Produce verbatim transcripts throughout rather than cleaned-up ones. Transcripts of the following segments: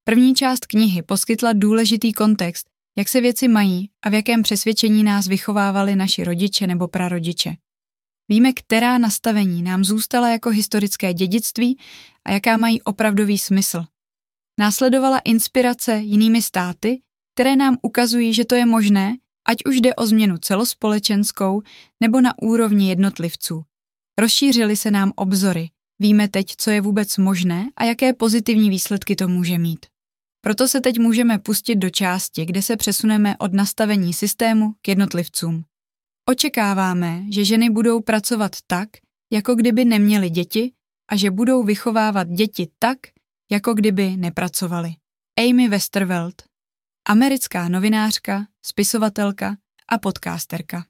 První část knihy poskytla důležitý kontext, jak se věci mají a v jakém přesvědčení nás vychovávali naši rodiče nebo prarodiče. Víme, která nastavení nám zůstala jako historické dědictví a jaká mají opravdový smysl. Následovala inspirace jinými státy, které nám ukazují, že to je možné, ať už jde o změnu celospolečenskou nebo na úrovni jednotlivců. Rozšířily se nám obzory, víme teď, co je vůbec možné a jaké pozitivní výsledky to může mít. Proto se teď můžeme pustit do části, kde se přesuneme od nastavení systému k jednotlivcům. Očekáváme, že ženy budou pracovat tak, jako kdyby neměly děti a že budou vychovávat děti tak, jako kdyby nepracovaly. Amy Westervelt, americká novinářka, spisovatelka a podcasterka.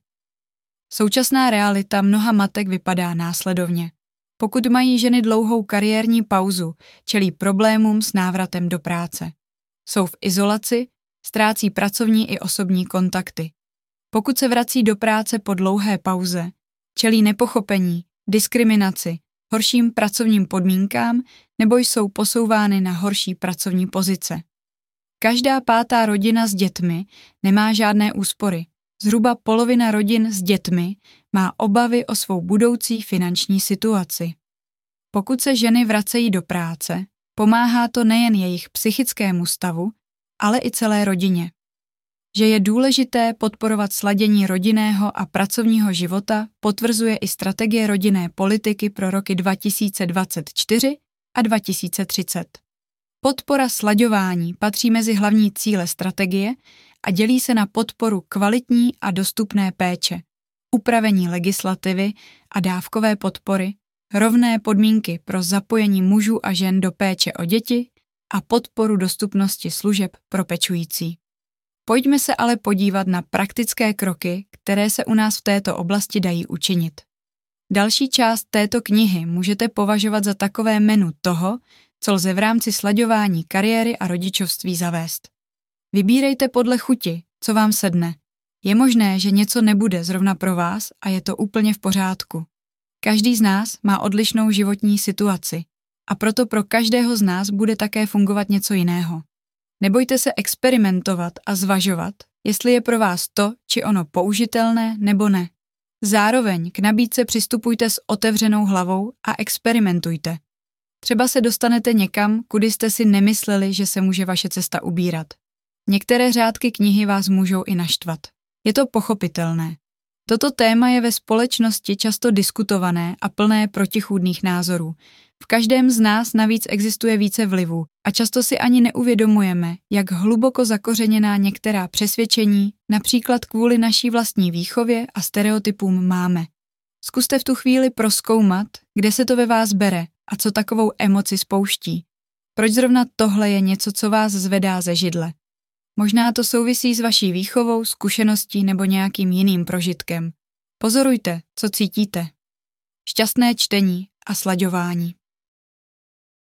Současná realita mnoha matek vypadá následovně. Pokud mají ženy dlouhou kariérní pauzu, čelí problémům s návratem do práce. Jsou v izolaci, ztrácí pracovní i osobní kontakty. Pokud se vrací do práce po dlouhé pauze, čelí nepochopení, diskriminaci, horším pracovním podmínkám nebo jsou posouvány na horší pracovní pozice. Každá pátá rodina s dětmi nemá žádné úspory. Zhruba polovina rodin s dětmi má obavy o svou budoucí finanční situaci. Pokud se ženy vracejí do práce, pomáhá to nejen jejich psychickému stavu, ale i celé rodině. Že je důležité podporovat sladění rodinného a pracovního života, potvrzuje i strategie rodinné politiky pro roky dva tisíce dvacet čtyři a dva tisíce třicet. Podpora slaďování patří mezi hlavní cíle strategie a dělí se na podporu kvalitní a dostupné péče, upravení legislativy a dávkové podpory, rovné podmínky pro zapojení mužů a žen do péče o děti a podporu dostupnosti služeb pro pečující. Pojďme se ale podívat na praktické kroky, které se u nás v této oblasti dají učinit. Další část této knihy můžete považovat za takové menu toho, co lze v rámci slaďování kariéry a rodičovství zavést. Vybírejte podle chuti, co vám sedne. Je možné, že něco nebude zrovna pro vás a je to úplně v pořádku. Každý z nás má odlišnou životní situaci a proto pro každého z nás bude také fungovat něco jiného. Nebojte se experimentovat a zvažovat, jestli je pro vás to či ono použitelné nebo ne. Zároveň k nabídce přistupujte s otevřenou hlavou a experimentujte. Třeba se dostanete někam, kudy jste si nemysleli, že se může vaše cesta ubírat. Některé řádky knihy vás můžou i naštvat. Je to pochopitelné. Toto téma je ve společnosti často diskutované a plné protichůdných názorů. V každém z nás navíc existuje více vlivů a často si ani neuvědomujeme, jak hluboko zakořeněná některá přesvědčení, například kvůli naší vlastní výchově a stereotypům máme. Zkuste v tu chvíli prozkoumat, kde se to ve vás bere a co takovou emoci spouští. Proč zrovna tohle je něco, co vás zvedá ze židle? Možná to souvisí s vaší výchovou, zkušeností nebo nějakým jiným prožitkem. Pozorujte, co cítíte. Šťastné čtení a slaďování.